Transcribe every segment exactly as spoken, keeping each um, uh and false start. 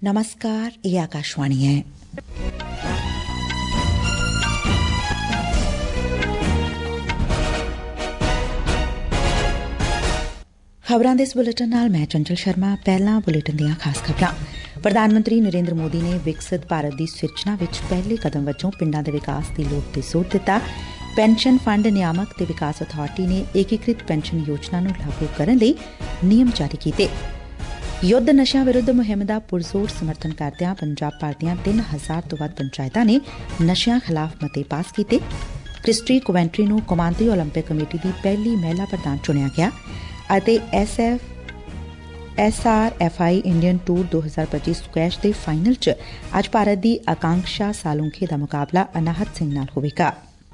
नमस्कार, ये आकाशवाणी है। खबरां दे इस बुलेटिन नाल मैं चंचल शर्मा। पहला बुलेटिन दीआं खास खबरां। प्रधान मंत्री नरेंद्र मोदी ने विकसित भारत दी सिरजना विच पहले कदम वजों पिंडां दे विकास दी लोड़ ते जोर दित्ता। ਪੈਨਸ਼ਨ ਫੰਡ ਨਿਆਮਕ ਤੇ ਵਿਕਾਸ ਅਥਾਰਟੀ ਨੇ ਏਕੀਕ੍ਰਿਤ ਪੈਨਸ਼ਨ ਯੋਜਨਾ ਨੂੰ ਲਾਗੂ ਕਰਨ ਲਈ ਨਿਯਮ ਜਾਰੀ ਕੀਤੇ। ਯੁੱਧ ਨਸ਼ਿਆਂ ਵਿਰੁੱਧ ਮੁਹਿੰਮ ਦਾ ਪੁਰਜ਼ੋਰ ਸਮਰਥਨ ਕਰਦਿਆਂ ਪੰਜਾਬ ਭਰ ਦੀਆਂ ਤਿੰਨ ਹਜ਼ਾਰ ਤੋਂ ਵੱਧ ਪੰਚਾਇਤਾਂ ਨੇ ਨਸ਼ਿਆਂ ਖਿਲਾਫ਼ ਮਤੇ ਪਾਸ ਕੀਤੇ। ਕ੍ਰਿਸਟੀ ਕੋਵੈਂਟਰੀ ਨੂੰ ਕੌਮਾਂਤਰੀ ਓਲੰਪਿਕ ਕਮੇਟੀ ਦੀ ਪਹਿਲੀ ਮਹਿਲਾ ਪ੍ਰਧਾਨ ਚੁਣਿਆ ਗਿਆ ਅਤੇ S F S R F I Indian tour ਦੋ ਹਜ਼ਾਰ ਪੱਚੀ ਸਕੁਐਸ਼ ਦੇ ਫਾਈਨਲ ਚ ਅੱਜ ਭਾਰਤ ਦੀ ਆਕਾਂਕਸ਼ਾ ਸਾਲੁੰਖੇ ਦਾ ਮੁਕਾਬਲਾ ਅਨਾਹਤ ਸਿੰਘ ਨਾਲ ਹੋਵੇਗਾ।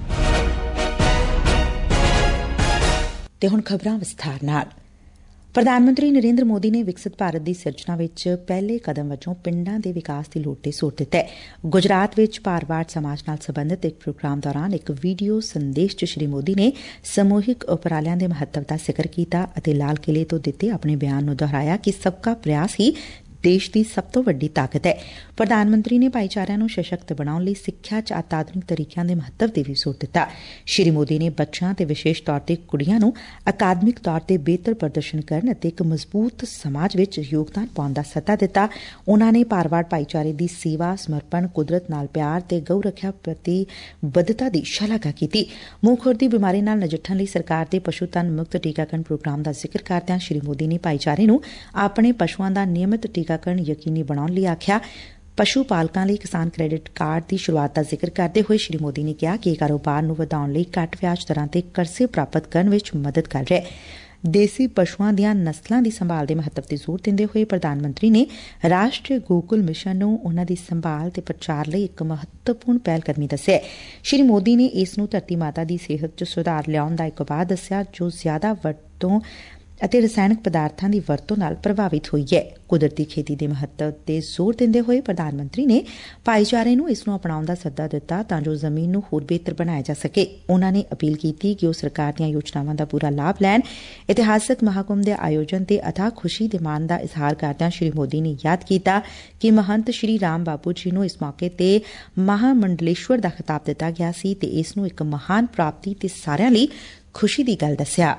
ਤੇ ਹੁਣ ਖਬਰਾਂ ਵਿਸਥਾਰ ਨਾਲ। ਪ੍ਰਧਾਨ ਮੰਤਰੀ ਨਰੇਂਦਰ ਮੋਦੀ ਨੇ ਵਿਕਸਿਤ ਭਾਰਤ ਦੀ ਸਿਰਜਣਾ ਵਿੱਚ ਪਹਿਲੇ ਕਦਮ ਵਜੋਂ ਪਿੰਡਾਂ ਦੇ ਵਿਕਾਸ ਦੀ ਲੋੜ ਤੇ ਜ਼ੋਰ ਦਿੱਤਾ ਹੈ। ਗੁਜਰਾਤ ਵਿੱਚ ਭਾਰਵਾੜ ਸਮਾਜ ਨਾਲ ਸਬੰਧਤ ਇੱਕ ਪ੍ਰੋਗਰਾਮ ਦੌਰਾਨ ਇੱਕ ਵੀਡੀਓ ਸੰਦੇਸ਼ 'ਚ ਸ਼੍ਰੀ ਮੋਦੀ ਨੇ ਸਮੂਹਿਕ ਉਪਰਾਲਿਆਂ ਦੇ ਮਹੱਤਵ ਦਾ ਜ਼ਿਕਰ ਕੀਤਾ ਅਤੇ ਲਾਲ ਕਿਲੇ ਤੋਂ ਦਿੱਤੇ ਆਪਣੇ ਬਿਆਨ ਨੂੰ ਦੁਹਰਾਇਆ ਕਿ ਸਬਕਾ ਪ੍ਰਯਾਸ ਹੀ ਦੇਸ਼ ਦੀ ਸਭ ਤੋਂ ਵੱਡੀ ਤਾਕਤ ਹੈ। ਪ੍ਰਧਾਨ ਮੰਤਰੀ ਨੇ ਭਾਈਚਾਰਿਆਂ ਨੂੰ ਸਸ਼ਕਤ ਬਣਾਉਣ ਲਈ ਸਿੱਖਿਆ 'ਚ ਅਤਿਆਧੁਨਿਕ ਤਰੀਕਿਆਂ ਦੇ ਮਹੱਤਵ ਤੇ ਵੀ ਜ਼ੋਰ ਦਿੱਤਾ। ਸ਼੍ਰੀ ਮੋਦੀ ਨੇ ਬੱਚਿਆਂ ਤੇ ਵਿਸ਼ੇਸ਼ ਤੌਰ ਤੇ ਕੁੜੀਆਂ ਨੂੰ ਅਕਾਦਮਿਕ ਤੌਰ ਤੇ ਬਿਹਤਰ ਪ੍ਰਦਰਸ਼ਨ ਕਰਨ ਅਤੇ ਇੱਕ ਮਜ਼ਬੂਤ ਸਮਾਜ ਵਿੱਚ ਯੋਗਦਾਨ ਪਾਉਣ ਦਾ ਸੱਦਾ ਦਿੱਤਾ। ਉਨਾਂ ਨੇ ਭਾਰਵਾੜ ਭਾਈਚਾਰੇ ਦੀ ਸੇਵਾ, ਸਮਰਪਣ, ਕੁਦਰਤ ਨਾਲ ਪਿਆਰ ਤੇ ਗਊ ਰੱਖਿਆ ਪ੍ਰਤੀ ਬੱਧਤਾ ਦੀ ਸ਼ਲਾਘਾ ਕੀਤੀ। ਮੂੰਹ ਖੁਰ ਦੀ ਬਿਮਾਰੀ ਨਾਲ ਨਜਿੱਠਣ ਲਈ ਸਰਕਾਰ ਦੇ ਪਸ਼ੂ ਧਨ ਮੁਕਤ ਟੀਕਾਕਰਨ ਪ੍ਰੋਗਰਾਮ ਦਾ ਜ਼ਿਕਰ ਕਰਦਿਆਂ ਸ਼੍ਰੀ ਮੋਦੀ ਨੇ ਭਾਈਚਾਰੇ ਨੂੰ ਆਪਣੇ ਪਸ਼ੂਆਂ ਦਾ ਨਿਯਮਿਤ ਟੀਕਾਕਰਨ ਯਕੀਨੀ ਬਣਾਉਣ ਲਈ ਆਖਿਆ। ਪਸ਼ੂ ਪਾਲਕਾਂ ਲਈ ਕਿਸਾਨ ਕ੍ਰੈਡਿਟ ਕਾਰਡ ਦੀ ਸ਼ੁਰੂਆਤ ਦਾ ਜ਼ਿਕਰ ਕਰਦੇ ਹੋਏ ਸ਼੍ਰੀ ਮੋਦੀ ਨੇ ਕਿਹਾ ਕਿ ਇਹ ਕਾਰੋਬਾਰ ਨੂੰ ਵਧਾਉਣ ਲਈ ਘੱਟ ਵਿਆਜ ਦਰਾਂ ਤੇ ਕਰਜ਼ੇ ਪ੍ਰਾਪਤ ਕਰਨ ਵਿੱਚ ਮਦਦ ਕਰ ਰਿਹਾ ਹੈ। ਦੇਸੀ ਪਸ਼ੂਆਂ ਦੀਆਂ ਨਸਲਾਂ ਦੀ ਸੰਭਾਲ ਦੇ ਮਹੱਤਵ ਤੇ ਜ਼ੋਰ ਦਿੰਦੇ ਹੋਏ ਪ੍ਰਧਾਨ ਮੰਤਰੀ ਨੇ ਰਾਸ਼ਟਰੀ ਗੋਕੁਲ ਮਿਸ਼ਨ ਨੂੰ ਉਨ੍ਹਾਂ ਦੀ ਸੰਭਾਲ ਤੇ ਪ੍ਰਚਾਰ ਲਈ ਇੱਕ ਮਹੱਤਵਪੂਰਨ ਪਹਿਲਕਦਮੀ ਦੱਸਿਆ। ਸ਼੍ਰੀ ਮੋਦੀ ਨੇ ਇਸ ਨੂੰ ਧਰਤੀ ਮਾਤਾ ਦੀ ਸਿਹਤ 'ਚ ਸੁਧਾਰ ਲਿਆਉਣ ਦਾ ਇੱਕ ਉਪਾਅ ਦੱਸਿਆ ਜੋ ਜ਼ਿਆਦਾ ਵਰਤੋਂ ਅਤੇ ਰਸਾਇਣਕ ਪਦਾਰਥਾਂ ਦੀ ਵਰਤੋਂ ਨਾਲ ਪ੍ਰਭਾਵਿਤ ਹੋਈ ਹੈ। ਕੁਦਰਤੀ ਖੇਤੀ ਦੇ ਮਹੱਤਵ ਤੇ ਜ਼ੋਰ ਦਿੰਦੇ ਹੋਏ ਪ੍ਰਧਾਨ ਮੰਤਰੀ ਨੇ ਭਾਈਚਾਰੇ ਨੂੰ ਇਸ ਨੂੰ ਅਪਣਾਉਣ ਦਾ ਸੱਦਾ ਦਿੱਤਾ ਤਾਂ ਜੋ ਜ਼ਮੀਨ ਨੂੰ ਹੋਰ ਬਿਹਤਰ ਬਣਾਇਆ ਜਾ ਸਕੇ। ਉਨਾਂ ਨੇ ਅਪੀਲ ਕੀਤੀ ਕਿ ਉਹ ਸਰਕਾਰ ਦੀਆਂ ਯੋਜਨਾਵਾਂ ਦਾ ਪੂਰਾ ਲਾਭ ਲੈਣ। ਇਤਿਹਾਸਕ ਮਹਾਕੁੰਭ ਦੇ ਆਯੋਜਨ ਤੇ ਅਥਾਹ ਖੁਸ਼ੀ ਦੇ ਮਾਣ ਦਾ ਇਜ਼ਹਾਰ ਕਰਦਿਆਂ ਸ਼੍ਰੀ ਮੋਦੀ ਨੇ ਯਾਦ ਕੀਤਾ ਕਿ ਮਹੰਤ ਸ਼੍ਰੀ ਰਾਮ ਬਾਪੂ ਜੀ ਨੂੰ ਇਸ ਮੌਕੇ ਤੇ ਮਹਾਮੰਡਲੇਸ਼ਵਰ ਦਾ ਖਿਤਾਬ ਦਿੱਤਾ ਗਿਆ ਸੀ ਤੇ ਇਸ ਨੂੰ ਇੱਕ ਮਹਾਨ ਪ੍ਰਾਪਤੀ ਤੇ ਸਾਰਿਆਂ ਲਈ ਖੁਸ਼ੀ ਦੀ ਗੱਲ ਦੱਸਿਆ।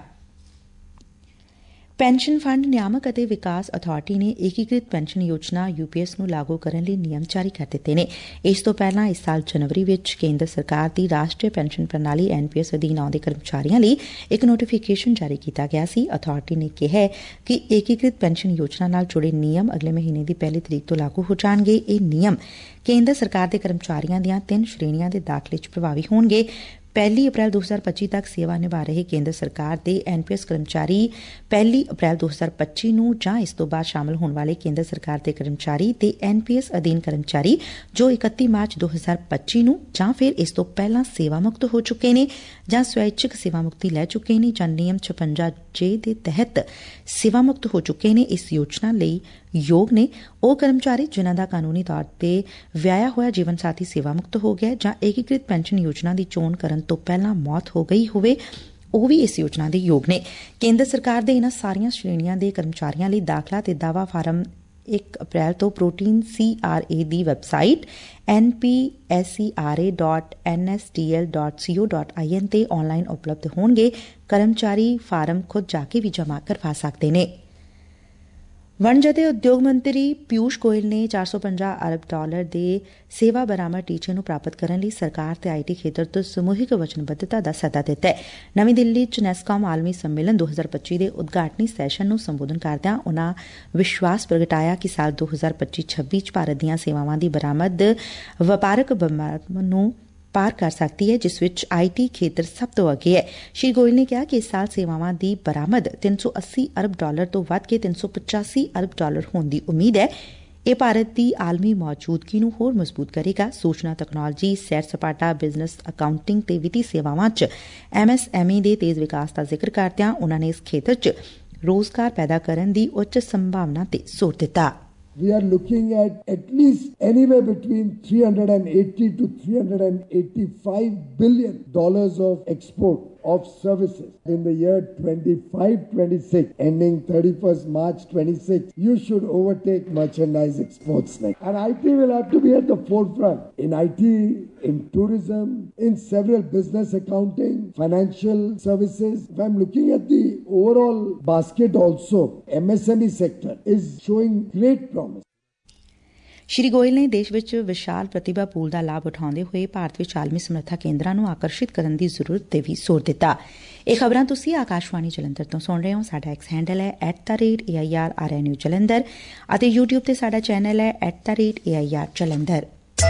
ਪੈਨਸ਼ਨ ਫੰਡ ਨਿਆਮਕ ਅਤੇ ਵਿਕਾਸ ਅਥਾਰਟੀ ਨੇ ਏਕੀਕ੍ਰਿਤ ਪੈਨਸ਼ਨ ਯੋਜਨਾ ਯੂ ਪੀ ਐਸ ਨੂੰ ਲਾਗੂ ਕਰਨ ਲਈ ਨਿਯਮ ਜਾਰੀ ਕਰ ਦਿੱਤੇ ਨੇ। ਇਸ ਤੋਂ ਪਹਿਲਾਂ ਇਸ ਸਾਲ ਜਨਵਰੀ ਵਿੱਚ ਕੇਂਦਰ ਸਰਕਾਰ ਦੀ ਰਾਸ਼ਟਰੀ ਪੈਨਸ਼ਨ ਪ੍ਰਣਾਲੀ ਐਨ ਪੀ ਐਸ ਅਧੀਨ ਆਉਂਦੇ ਕਰਮਚਾਰੀਆਂ ਲਈ ਇੱਕ ਨੋਟੀਫਿਕੇਸ਼ਨ ਜਾਰੀ ਕੀਤਾ ਗਿਆ ਸੀ। ਅਥਾਰਟੀ ਨੇ ਕਿਹਾ ਕਿ ਏਕੀਕ੍ਰਿਤ ਪੈਨਸ਼ਨ ਯੋਜਨਾ ਨਾਲ ਜੁੜੇ ਨਿਯਮ ਅਗਲੇ ਮਹੀਨੇ ਦੀ ਪਹਿਲੀ ਤਰੀਕ ਤੋਂ ਲਾਗੂ ਹੋ ਜਾਣਗੇ। ਇਹ ਨਿਯਮ ਕੇਂਦਰ ਸਰਕਾਰ ਦੇ ਕਰਮਚਾਰੀਆਂ ਦੀਆਂ ਤਿੰਨ ਸ਼੍ਰੇਣੀਆਂ ਦੇ ਦਾਖਲੇ 'ਚ ਪ੍ਰਭਾਵੀ ਹੋਣਗੇ। ਪਹਿਲੀ ਅਪ੍ਰੈਲ ਦੋ ਹਜ਼ਾਰ ਪੱਚੀ ਤੱਕ ਸੇਵਾ ਨਿਭਾ ਰਹੇ ਕੇਂਦਰ ਸਰਕਾਰ ਦੇ ਐਨ ਪੀ ਐਸ ਕਰਮਚਾਰੀ ਪਹਿਲੀ ਅਪ੍ਰੈਲ ਦੋ ਹਜ਼ਾਰ ਪੱਚੀ ਨੂੰ ਜਾਂ ਇਸ ਤੋਂ ਬਾਅਦ ਸ਼ਾਮਲ ਹੋਣ ਵਾਲੇ ਕੇਂਦਰ ਸਰਕਾਰ ਦੇ ਕਰਮਚਾਰੀ ਤੇ ਐਨ ਪੀ ਐਸ ਅਧੀਨ ਕਰਮਚਾਰੀ ਜੋ ਇਕੱਤੀ ਮਾਰਚ ਦੋ ਹਜ਼ਾਰ ਪੱਚੀ ਨੂੰ ਜਾਂ ਫਿਰ ਇਸ ਤੋਂ ਪਹਿਲਾਂ ਸੇਵਾ ਮੁਕਤ ਹੋ ਚੁੱਕੇ ਨੇ ਜਾਂ ਸਵੈਚਿਕ ਸੇਵਾ ਮੁਕਤੀ ਲੈ ਚੁੱਕੇ ਨੇ ਜਾਂ ਨਿਯਮ ਛਪੰਜਾ ਜੇ ਦੇ ਤਹਿਤ ਸੇਵਾ ਮੁਕਤ ਹੋ ਚੁੱਕੇ ਨੇ ਇਸ ਯੋਜਨਾ ਲਈ ਯੋਗ ਨੇ। ਉਹ ਕਰਮਚਾਰੀ ਜਿਨ੍ਹਾਂ ਦਾ ਕਾਨੂੰਨੀ ਤੌਰ ਤੇ ਵਿਆਹਿਆ ਹੋਇਆ ਜੀਵਨ ਸਾਥੀ ਸੇਵਾ ਮੁਕਤ ਹੋ ਗਿਆ ਜਾਂ ਏਕੀਕ੍ਰਿਤ ਪੈਨਸ਼ਨ ਯੋਜਨਾ ਦੀ ਚੋਣ ਕਰਨ ਤੋਂ ਪਹਿਲਾਂ ਮੌਤ ਹੋ ਗਈ ਹੋਵੇ ਉਹ ਵੀ ਇਸ ਯੋਜਨਾ ਦੇ ਯੋਗ ਨੇ। ਕੇਂਦਰ ਸਰਕਾਰ ਦੇ ਇਨ੍ਹਾਂ ਸਾਰੀਆਂ ਸ਼੍ਰੇਣੀਆਂ ਦੇ ਕਰਮਚਾਰੀਆਂ ਲਈ ਦਾਖਲਾ ਤੇ ਦਾਅਵਾ ਫਾਰਮ ਇੱਕ ਅਪ੍ਰੈਲ ਤੋਂ ਪ੍ਰੋਟੀਨ ਸੀ ਆਰ ਏ ਦੀ website N P S C R A dot N S D L dot C O dot I N ਤੇ ਆਨਲਾਈਨ ਉਪਲਬਧ ਹੋਣਗੇ। ਕਰਮਚਾਰੀ ਫਾਰਮ ਖੁਦ ਜਾ ਕੇ ਵੀ ਜਮ੍ਹਾਂ ਕਰਵਾ ਸਕਦੇ ਨੇ। ਵਣਜ ਅਤੇ ਉਦਯੋਗ ਮੰਤਰੀ ਪਿਊਸ਼ ਗੋਇਲ ਨੇ ਚਾਰ ਸੌ ਪੰਜਾਹ ਅਰਬ ਡਾਲਰ ਦੇ ਸੇਵਾ ਬਰਾਮਦ ਟੀਚੇ ਨੂੰ ਪ੍ਰਾਪਤ ਕਰਨ ਲਈ ਸਰਕਾਰ ਤੇ ਆਈ ਟੀ ਖੇਤਰ ਤੋਂ ਸਮੂਹਿਕ ਵਚਨਬੱਧਤਾ ਦਾ ਸੱਦਾ ਦਿੱਤਾ ਹੈ। ਨਵੀਂ ਦਿੱਲੀ ਚ ਨੈਸਕਾਮ ਆਲਮੀ ਸੰਮੇਲਨ ਦੋ ਹਜ਼ਾਰ ਪੱਚੀ ਦੇ ਉਦਘਾਟਨੀ ਸੈਸ਼ਨ ਨੂੰ ਸੰਬੋਧਨ ਕਰਦਿਆਂ ਉਨਾਂ ਵਿਸ਼ਵਾਸ ਪ੍ਰਗਟਾਇਆ ਕਿ ਸਾਲ ਦੋ ਹਜ਼ਾਰ ਪੱਚੀ ਛੱਬੀ ਚ ਭਾਰਤ ਦੀਆਂ ਸੇਵਾਵਾਂ ਦੀ ਬਰਾਮਦ ਵਪਾਰਕ ਬਰਾਮਦ ਨੂੰ ਪਾਰ ਕਰ ਸਕਦੀ ਹੈ ਜਿਸ ਵਿੱਚ ਆਈ ਟੀ ਖੇਤਰ ਸਭ ਤੋਂ ਅੱਗੇ ਹੈ। ਸ਼੍ਰੀ ਗੋਇਲ ਨੇ ਕਿਹਾ ਕਿ ਇਸ ਸਾਲ ਸੇਵਾਵਾਂ ਦੀ ਬਰਾਮਦ ਤਿੰਨ ਸੌ ਅੱਸੀ ਅਰਬ ਡਾਲਰ ਤੋਂ ਵੱਧ ਕੇ ਤਿੰਨ ਸੌ ਪਚਾਸੀ ਅਰਬ ਡਾਲਰ ਹੋਣ ਦੀ ਉਮੀਦ ਹੈ। ਇਹ ਭਾਰਤ ਦੀ ਆਲਮੀ ਮੌਜੂਦਗੀ ਨੂੰ ਹੋਰ ਮਜ਼ਬੂਤ ਕਰੇਗਾ। ਸੂਚਨਾ ਤਕਨਾਲੋਜੀ, ਸੈਰ ਸਪਾਟਾ, ਬਿਜ਼ਨਸ, ਅਕਾਊਂਟਿੰਗ ਤੇ ਵਿੱਤੀ ਸੇਵਾਵਾਂ 'ਚ ਐਮ ਐਸ ਐਮ ਈ ਦੇ ਤੇਜ਼ ਵਿਕਾਸ ਦਾ ਜ਼ਿਕਰ ਕਰਦਿਆਂ ਉਨਾਂ ਨੇ ਇਸ ਖੇਤਰ 'ਚ ਰੋਜ਼ਗਾਰ ਪੈਦਾ ਕਰਨ ਦੀ ਉੱਚ ਸੰਭਾਵਨਾ ਤੇ ਜ਼ੋਰ ਦਿੱਤਾ। We are looking at at least anywhere between three hundred eighty to three hundred eighty-five billion dollars of export of services. In the year twenty-five twenty-six, ending thirty-first March twenty-six, you should overtake merchandise exports next. And I T will have to be at the forefront. In I T, in tourism, in several business accounting, financial services. If I'm looking at the overall basket also, M S M E sector is showing great promise. ਸ਼੍ਰੀ ਗੋਇਲ ਨੇ ਦੇਸ਼ ਵਿੱਚ ਵਿਸ਼ਾਲ ਪ੍ਰਤਿਭਾ pool ਦਾ ਲਾਭ ਉਠਾਉਂਦੇ ਹੋਏ ਭਾਰਤ ਵਿੱਚ ਆਲਮੀ ਸਮਰੱਥਾ ਕੇਂਦਰਾਂ ਨੂੰ ਆਕਰਸ਼ਿਤ ਕਰਨ ਦੀ ਜ਼ਰੂਰਤ ਤੇ ਵੀ ਜ਼ੋਰ ਦਿੱਤਾ। ਇਹ ਖਬਰਾਂ ਤੁਸੀਂ ਆਕਾਸ਼ਵਾਣੀ ਜਲੰਧਰ ਤੋਂ ਸੁਣ ਰਹੇ ਹੋ। ਸਾਡਾ ਐਕਸ ਹੈਂਡਲ ਹੈ at the rate A I R R N U Jalandhar ਅਤੇ ਯੂਟਿਊਬ ਤੇ ਸਾਡਾ ਚੈਨਲ ਹੈ at the rate A I R Jalandhar.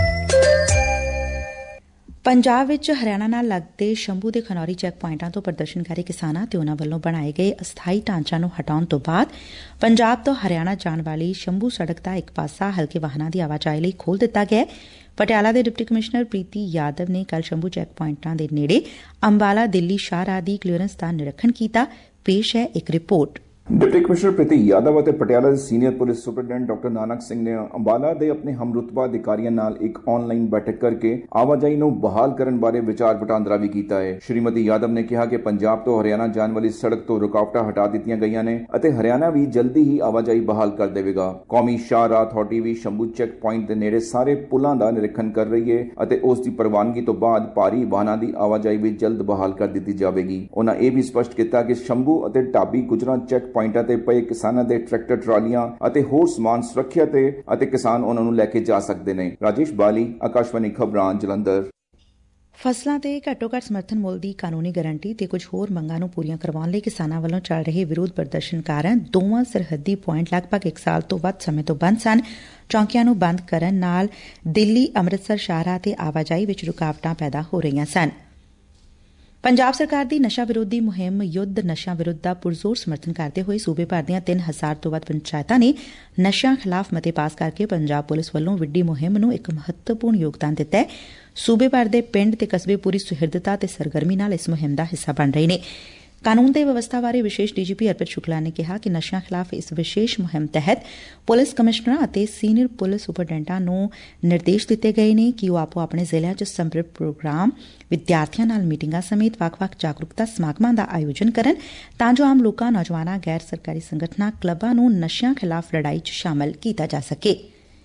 Punjab ਵਿੱਚ ਹਰਿਆਣਾ ਨਾਲ ਲੱਗਦੇ ਸ਼ੰਭੂ ਦੇ ਖਨੌਰੀ ਚੈੱਕ ਪੁਆਇੰਟਾਂ ਤੋਂ ਪ੍ਰਦਰਸ਼ਨਕਾਰੀ ਕਿਸਾਨਾਂ ਤੇ ਉਨੂਾਂ ਵੱਲੋਂ ਬਣਾਏ ਗਏ ਅਸਥਾਈ ਢਾਂਚਿਆਂ ਨੂੰ ਹਟਾਉਣ ਤੋਂ ਬਾਅਦ ਪੰਜਾਬ ਤੋਂ ਹਰਿਆਣਾ ਜਾਣ ਵਾਲੀ ਸ਼ੰਭੂ ਸੜਕ ਦਾ ਇੱਕ ਪਾਸਾ ਹਲਕੇ ਵਾਹਨਾਂ ਦੀ ਆਵਾਜਾਈ ਲਈ ਖੋਲ੍ਹ ਦਿੱਤਾ ਗਿਆ। ਪਟਿਆਲਾ ਦੇ ਡਿਪਟੀ ਕਮਿਸ਼ਨਰ ਪ੍ਰੀਤੀ ਯਾਦਵ ਨੇ ਕੱਲ੍ਹ ਸ਼ੰਭੂ ਚੈੱਕ ਪੁਆਇੰਟਾਂ ਦੇ ਨੇੜੇ ਅੰਬਾਲਾ ਦਿੱਲੀ ਸ਼ਾਹਰਾਹ ਦੀ ਕਲੀਅਰੈਂਸ ਦਾ ਨਿਰੀਖਣ ਕੀਤਾ। ਪੇਸ਼ ਹੈ ਇੱਕ report. Deputy commissioner Preeti Yadav ਅਤੇ ਪਟਿਆਲਾ ਦੇ senior police superintendent doctor Nanak Singh ਨੇ ਅੰਬਾਲਾ ਦੇ ਆਪਣੇ ਹਮਰੁਤਬਾ ਅਧਿਕਾਰੀਆਂ ਨਾਲ ਇੱਕ ਆਨਲਾਈਨ ਬੈਠਕ ਕਰਕੇ ਆਵਾਜਾਈ ਨੂੰ ਬਹਾਲ ਕਰਨ ਬਾਰੇ ਵਿਚਾਰ ਵਟਾਂਦਰਾ ਵੀ ਕੀਤਾ ਹੈ। ਸ਼੍ਰੀਮਤੀ ਯਾਦਵ ਨੇ ਕਿਹਾ ਕਿ ਪੰਜਾਬ ਤੋਂ ਹਰਿਆਣਾ ਜਾਣ ਵਾਲੀ ਸੜਕ ਤੋਂ ਰੁਕਾਵਟਾਂ ਹਟਾ ਦਿੱਤੀਆਂ ਗਈਆਂ ਨੇ ਅਤੇ ਹਰਿਆਣਾ ਵੀ ਜਲਦੀ ਹੀ ਆਵਾਜਾਈ ਬਹਾਲ ਕਰ ਦੇਵੇਗਾ। ਕੌਮੀ ਸ਼ਾਹਰਾਹ ਅਥਾਰਟੀ ਵੀ ਸ਼ੰਭੂ ਚੈੱਕ ਪੁਆਇੰਟ ਦੇ ਨੇੜੇ ਸਾਰੇ ਪੁਲਾਂ ਦਾ ਨਿਰੀਖਣ ਕਰ ਰਹੀ ਹੈ ਅਤੇ ਉਸ ਦੀ ਪ੍ਰਵਾਨਗੀ ਤੋਂ ਬਾਅਦ ਭਾਰੀ ਵਾਹਨਾਂ ਦੀ ਆਵਾਜਾਈ ਵੀ ਜਲਦ ਬਹਾਲ ਕਰ ਦਿੱਤੀ ਜਾਵੇਗੀ। ਉਹਨਾਂ ਇਹ ਵੀ ਸਪਸ਼ਟ ਕੀਤਾ ਕਿ ਸ਼ੰਭੂ ਅਤੇ ਢਾਬੀ ਗੁਜਰਾਂ ਚੈੱਕ ਪੁਆਇੰਟਾਂ ਤੇ ਪਏ ਕਿਸਾਨਾਂ ਦੇ ਟਰੈਕਟਰ ਟਰਾਲੀਆਂ ਅਤੇ ਹੋਰ ਸਮਾਨ ਸੁਰੱਖਿਅਤ ਹੈ ਅਤੇ ਕਿਸਾਨ ਉਹਨਾਂ ਨੂੰ ਲੈ ਕੇ ਜਾ ਸਕਦੇ ਨੇ। ਰਾਜੇਸ਼ ਬਾਲੀ, ਆਕਾਸ਼ਵਾਣੀ ਖਬਰਾਂ, ਜਲੰਧਰ। ਫਸਲਾਂ ਤੇ ਘੱਟੋ ਘੱਟ ਸਮਰਥਨ ਮੁੱਲ ਦੀ ਕਾਨੂੰਨੀ ਗਾਰੰਟੀ ਤੇ ਕੁਝ ਹੋਰ ਮੰਗਾਂ ਨੂੰ ਪੂਰੀਆਂ ਕਰਵਾਉਣ ਲਈ ਕਿਸਾਨਾਂ ਵੱਲੋਂ ਚੱਲ ਰਹੇ ਵਿਰੋਧ ਪ੍ਰਦਰਸ਼ਨ ਕਾਰਨ ਦੋਵਾਂ ਸਰਹੱਦੀ ਪੁਆਇੰਟ ਲਗਭਗ ਇੱਕ ਸਾਲ ਤੋਂ ਵੱਧ ਸਮੇਂ ਤੋਂ ਬੰਦ ਸਨ। ਚੌਂਕੀਆਂ ਨੂੰ ਬੰਦ ਕਰਨ ਨਾਲ ਦਿੱਲੀ ਅੰਮ੍ਰਿਤਸਰ ਸ਼ਾਹਰਾਹ ਤੇ ਆਵਾਜਾਈ ਵਿੱਚ ਰੁਕਾਵਟਾਂ ਪੈਦਾ ਹੋ ਰਹੀਆਂ ਸਨ। ਪੰਜਾਬ ਸਰਕਾਰ ਦੀ ਨਸ਼ਾ ਵਿਰੋਧੀ ਮੁਹਿੰਮ ਯੁੱਧ ਨਸ਼ਿਆਂ ਵਿਰੁੱਧ ਦਾ ਪੁਰਜ਼ੋਰ ਸਮਰਥਨ ਕਰਦੇ ਹੋਏ ਸੂਬੇ ਭਰ ਦੀਆਂ ਤਿੰਨ ਹਜ਼ਾਰ ਤੋਂ ਵੱਧ ਪੰਚਾਇਤਾਂ ਨੇ ਨਸ਼ਿਆਂ ਖਿਲਾਫ਼ ਮਤੇ ਪਾਸ ਕਰਕੇ ਪੰਜਾਬ ਪੁਲਿਸ ਵੱਲੋਂ ਵਿੱਢੀ ਮੁਹਿੰਮ ਨੂੰ ਇੱਕ ਮਹੱਤਵਪੂਰਨ ਯੋਗਦਾਨ ਦਿੱਤਾ ਹੈ। ਸੂਬੇ ਭਰ ਦੇ ਪਿੰਡ ਤੇ ਕਸਬੇ ਪੂਰੀ ਸੁਹਿਰਦਤਾ ਤੇ ਸਰਗਰਮੀ ਨਾਲ ਇਸ ਮੁਹਿੰਮ ਦਾ ਹਿੱਸਾ ਬਣ ਰਹੇ ਨੇ। ਕਾਨੂੰਨ ਤੇ ਵਿਵਸਥਾ ਬਾਰੇ ਵਿਸ਼ੇਸ਼ ਡੀ ਜੀ ਪੀ ਅਰਪਿਤ ਸ਼ੁਕਲਾ ਨੇ ਕਿਹਾ ਕਿ ਨਸ਼ਿਆਂ ਖਿਲਾਫ਼ ਇਸ ਵਿਸ਼ੇਸ਼ ਮੁਹਿੰਮ ਤਹਿਤ ਪੁਲਿਸ ਕਮਿਸ਼ਨਰਾਂ ਅਤੇ ਸੀਨੀਅਰ ਪੁਲਿਸ ਸੁਪਰਡੈਂਟਾਂ ਨੂੰ ਨਿਰਦੇਸ਼ ਦਿੱਤੇ ਗਏ ਨੇ ਕਿ ਉਹ ਆਪੋ ਆਪਣੇ ਜ਼ਿਲ੍ਹਿਆਂ 'ਚ ਸਮਰਪਿਤ ਪ੍ਰੋਗਰਾਮ, ਵਿਦਿਆਰਥੀਆਂ ਨਾਲ ਮੀਟਿੰਗਾਂ ਸਮੇਤ ਵੱਖ-ਵੱਖ ਜਾਗਰੂਕਤਾ ਸਮਾਗਮਾਂ ਦਾ ਆਯੋਜਨ ਕਰਨ ਤਾਂ ਜੋ ਆਮ ਲੋਕਾਂ, ਨੌਜਵਾਨਾਂ, ਗੈਰ ਸਰਕਾਰੀ ਸੰਗਠਨਾਂ, ਕਲੱਬਾਂ ਨੂੰ ਨਸ਼ਿਆਂ ਖਿਲਾਫ਼ ਲੜਾਈ 'ਚ ਸ਼ਾਮਲ ਕੀਤਾ ਜਾ ਸਕੇ।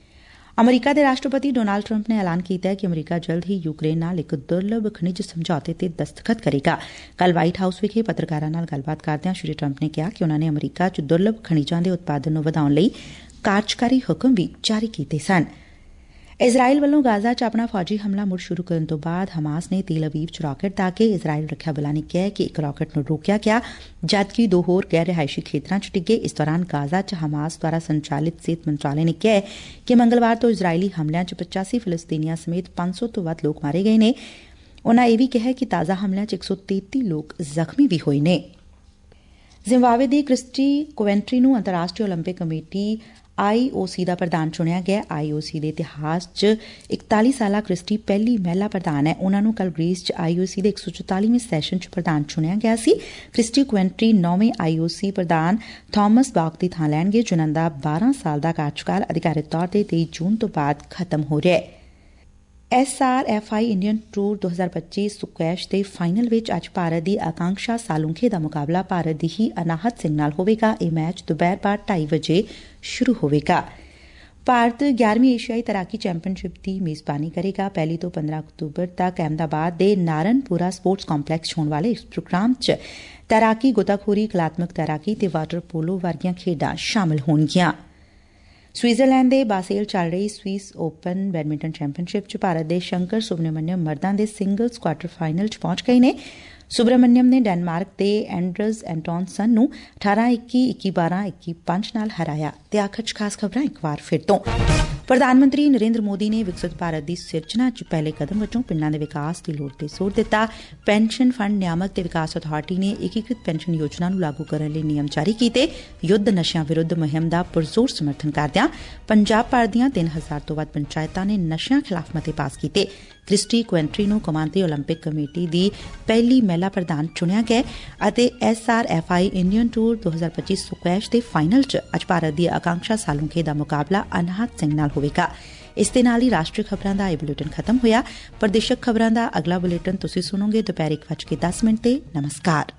ਅਮਰੀਕਾ ਦੇ ਰਾਸ਼ਟਰਪਤੀ ਡੋਨਾਲਡ ਟਰੰਪ ਨੇ ਐਲਾਨ ਕੀਤਾ ਹੈ ਕਿ ਅਮਰੀਕਾ ਜਲਦ ਹੀ ਯੂਕਰੇਨ ਨਾਲ ਇੱਕ ਦੁਰਲਭ ਖਣਿਜ ਸਮਝੌਤੇ ਤੇ ਦਸਤਖਤ ਕਰੇਗਾ। ਕੱਲ੍ਹ ਵਾਈਟ ਹਾਊਸ ਵਿਖੇ ਪੱਤਰਕਾਰਾਂ ਨਾਲ ਗੱਲਬਾਤ ਕਰਦਿਆਂ ਸ਼੍ਰੀ ਟਰੰਪ ਨੇ ਕਿਹਾ ਕਿ ਉਨ੍ਹਾਂ ਨੇ ਅਮਰੀਕਾ 'ਚ ਦੁਰਲਭ ਖਣਿਜਾਂ ਦੇ ਉਤਪਾਦਨ ਨੂੰ ਵਧਾਉਣ ਲਈ ਕਾਰਜਕਾਰੀ ਹੁਕਮ ਵੀ ਜਾਰੀ ਕੀਤੇ ਸਨ। ਇਜ਼ਰਾਈਲ ਵੱਲੋਂ ਗਾਜ਼ਾ 'ਚ ਆਪਣਾ ਫੌਜੀ ਹਮਲਾ ਮੁੜ ਸ਼ੁਰੂ ਕਰਨ ਤੋਂ ਬਾਅਦ ਹਮਾਸ ਨੇ ਤੇਲ ਅਵੀਵ 'ਚ ਰਾਕਟ ਦਾਗੇ। ਇਜ਼ਰਾਈਲ ਰੱਖਿਆ ਬਲਾਂ ਨੇ ਕਿਹਾ ਕਿ ਇੱਕ ਰਾਕਟ ਨੂੰ ਰੋਕਿਆ ਗਿਆ ਜਦਕਿ ਦੋ ਹੋਰ ਗੈਰ ਰਿਹਾਇਸ਼ੀ ਖੇਤਰਾਂ 'ਚ ਡਿੱਗੇ। ਇਸ ਦੌਰਾਨ ਗਾਜ਼ਾ 'ਚ ਹਮਾਸ ਦੁਆਰਾ ਸੰਚਾਲਿਤ ਸਿਹਤ ਮੰਤਰਾਲੇ ਨੇ ਕਿਹਾ ਕਿ ਮੰਗਲਵਾਰ ਤੋਂ ਇਜ਼ਰਾਈਲੀ ਹਮਲਿਆਂ 'ਚ ਪਚਾਸੀ ਫਿਲਸਤੀਨੀਆਂ ਸਮੇਤ ਪੰਜ ਸੌ ਤੋਂ ਵੱਧ ਲੋਕ ਮਾਰੇ ਗਏ ਨੇ। ਉਨ੍ਹਾਂ ਇਹ ਵੀ ਕਿਹਾ ਕਿ ਤਾਜ਼ਾ ਹਮਲਿਆਂ 'ਚ ਇੱਕ ਸੌ ਤੇਤੀ ਲੋਕ ਜ਼ਖਮੀ ਵੀ ਹੋਏ ਨੇ। ਜ਼ਿੰਬਾਬਵੇ ਦੀ ਕ੍ਰਿਸਟੀ ਕੋਵੈਂਟਰੀ ਨੂੰ ਅੰਤਰਰਾਸ਼ਟਰੀ ਓਲੰਪਿਕ ਕਮੇਟੀ ਆਈ ਓ ਸੀ ਦਾ ਪ੍ਰਧਾਨ ਚੁਣਿਆ ਗਿਆ। ਆਈ ਓ ਸੀ ਦੇ ਇਤਿਹਾਸ 'ਚ ਇਕਤਾਲੀ ਸਾਲਾ ਕ੍ਰਿਸਟੀ ਪਹਿਲੀ ਮਹਿਲਾ ਪ੍ਰਧਾਨ ਹੈ। ਉਨ੍ਹਾਂ ਨੂੰ ਕੱਲ੍ਹ ਗ੍ਰੀਸ 'ਚ ਆਈ ਓ ਸੀ ਦੇ ਇੱਕ ਸੌ ਚੁਤਾਲੀਵੇਂ ਸੈਸ਼ਨ 'ਚ ਪ੍ਰਧਾਨ ਚੁਣਿਆ ਗਿਆ ਸੀ। ਕ੍ਰਿਸਟੀ ਕੁਐਂਟਰੀ ਨੌਵੇਂ ਆਈ ਓ ਸੀ ਪ੍ਰਧਾਨ ਥਾਮਸ ਬਾਕ ਦੀ ਥਾਂ ਲੈਣਗੇ, ਜਿਨ੍ਹਾਂ ਦਾ ਬਾਰਾਂ ਸਾਲ ਦਾ ਕਾਰਜਕਾਲ ਅਧਿਕਾਰਤ ਤੌਰ ਤੇ ਤੇਈ ਜੂਨ ਤੋਂ ਬਾਅਦ ਖਤਮ ਹੋ ਰਿਹਾ ਹੈ। S R F I Indian tour ਦੋ ਹਜ਼ਾਰ ਪੱਚੀ ਸਕੁਐਸ਼ ਦੇ ਫਾਈਨਲ ਵਿੱਚ ਅੱਜ ਭਾਰਤ ਦੀ ਆਕਾਂਕਸ਼ਾ ਸਾਲੁੰਖੇ ਦਾ ਮੁਕਾਬਲਾ ਭਾਰਤ ਦੀ ਹੀ ਅਨਾਹਤ ਸਿੰਘ ਨਾਲ ਹੋਵੇਗਾ। ਇਹ ਮੈਚ ਦੁਪਹਿਰ ਬਾਅਦ ਢਾਈ ਵਜੇ ਸ਼ੁਰੂ ਹੋਵੇਗਾ। ਭਾਰਤ ਗਿਆਰਵੀਂ ਏਸ਼ੀਆਈ ਤੈਰਾਕੀ ਚੈਂਪੀਅਨਸ਼ਿਪ ਦੀ ਮੇਜ਼ਬਾਨੀ ਕਰੇਗਾ। ਪਹਿਲੀ ਤੋਂ ਪੰਦਰਾਂ ਅਕਤੂਬਰ ਤੱਕ ਅਹਿਮਦਾਬਾਦ ਦੇ ਨਾਰਨਪੁਰਾ ਸਪੋਰਟਸ ਕੰਪਲੈਕਸ 'ਚ ਹੋਣ ਵਾਲੇ ਇਸ ਪ੍ਰੋਗਰਾਮ 'ਚ ਤੈਰਾਕੀ, ਗੋਤਾਖੋਰੀ, ਕਲਾਤਮਕ ਤੈਰਾਕੀ ਤੇ ਵਾਟਰ ਪੋਲੋ ਵਰਗੀਆਂ ਖੇਡਾਂ ਸ਼ਾਮਲ ਹੋਣਗੀਆਂ। ਸਵਿਟਜ਼ਰਲੈਂਡ ਦੇ ਬਾਸੇਲ ਚੱਲ ਰਹੀ ਸਵਿਸ ਓਪਨ ਬੈਡਮਿੰਟਨ ਚੈਂਪੀਅਨਸ਼ਿਪ 'ਚ ਭਾਰਤ ਦੇ ਸ਼ੰਕਰ ਸੁਬਰਮਨਿਅਮ ਮਰਦਾਂ ਦੇ ਸਿੰਗਲਜ਼ ਕੁਆਰਟਰ ਫਾਈਨਲ 'ਚ ਪਹੁੰਚ ਗਏ ਨੇ। ਸੁਬਰਮਨਿਅਮ ਨੇ ਡੈਨਮਾਰਕ ਦੇ ਐਂਡਰਸ ਐਂਟੋਨਸਨ ਨੂੰ ਅਠਾਰਾਂ ਇੱਕੀ, ਇੱਕੀ ਬਾਰਾਂ, ਇੱਕੀ ਪੰਜ ਨਾਲ ਹਰਾਇਆ। ਤੇ ਆਖਰ 'ਚ ਖਾਸ ਖਬਰਾਂ ਇੱਕ ਵਾਰ ਫਿਰ ਤੋਂ। ਪ੍ਰਧਾਨ ਮੰਤਰੀ ਨਰਿੰਦਰ ਮੋਦੀ ਨੇ ਵਿਕਸਿਤ ਭਾਰਤ ਦੀ ਸਿਰਜਣਾ 'ਚ ਪਹਿਲੇ ਕਦਮ ਵਜੋਂ ਪਿੰਡਾਂ ਦੇ ਵਿਕਾਸ ਦੀ ਲੋੜ ਤੇ ਜ਼ੋਰ ਦਿੱਤਾ। ਪੈਨਸ਼ਨ ਫੰਡ ਨਿਆਮਕ ਤੇ ਵਿਕਾਸ ਅਥਾਰਟੀ ਨੇ ਏਕੀਕ੍ਰਿਤ ਪੈਨਸ਼ਨ ਯੋਜਨਾ ਨੂੰ ਲਾਗੂ ਕਰਨ ਲਈ ਨਿਯਮ ਜਾਰੀ ਕੀਤੇ। ਯੁੱਧ ਨਸ਼ਿਆਂ ਵਿਰੁੱਧ ਮੁਹਿੰਮ ਦਾ ਪੁਰਜ਼ੋਰ ਸਮਰਥਨ ਕਰਦਿਆਂ ਪੰਜਾਬ ਭਰ ਦੀਆਂ ਤਿੰਨ ਹਜ਼ਾਰ ਤੋਂ ਵੱਧ ਪੰਚਾਇਤਾਂ ਨੇ ਨਸ਼ਿਆਂ ਖਿਲਾਫ਼ ਮਤੇ ਪਾਸ ਕੀਤੇ। ਕ੍ਰਿਸਟੀ ਕੁਐਂਟਰੀ ਨੂੰ ਕੌਮਾਂਤਰੀ ਓਲੰਪਿਕ ਕਮੇਟੀ ਦੀ ਪਹਿਲੀ ਮਹਿਲਾ ਪ੍ਰਧਾਨ ਚੁਣਿਆ ਗਿਆ ਅਤੇ S R F I Indian tour ਦੋ ਹਜ਼ਾਰ ਪੱਚੀ ਸਕੁਐਸ਼ ਦੇ ਫਾਈਨਲ 'ਚ ਅੱਜ ਭਾਰਤ ਦੀ ਆਕਾਂਕਸ਼ਾ ਸਾਲੁੰਖੇ ਦਾ ਮੁਕਾਬਲਾ ਅਨਾਹਤ ਸਿੰਘ ਨਾਲ ਹੋਵੇਗਾ। ਇਸ ਦੇ ਨਾਲ ਹੀ ਰਾਸ਼ਟਰੀ ਖਬਰਾਂ ਦਾ ਇਹ ਬੁਲੇਟਿਨ ਖਤਮ ਹੋਇਆ। ਪ੍ਰਦੇਸ਼ਕ ਖਬਰਾਂ ਦਾ ਅਗਲਾ ਬੁਲੇਟਿਨ ਤੁਸੀਂ ਸੁਣੋਗੇ ਦੁਪਹਿਰ ਇੱਕ ਵੱਜ ਕੇ ਦਸ ਮਿੰਟ ਤੇ। ਨਮਸਕਾਰ।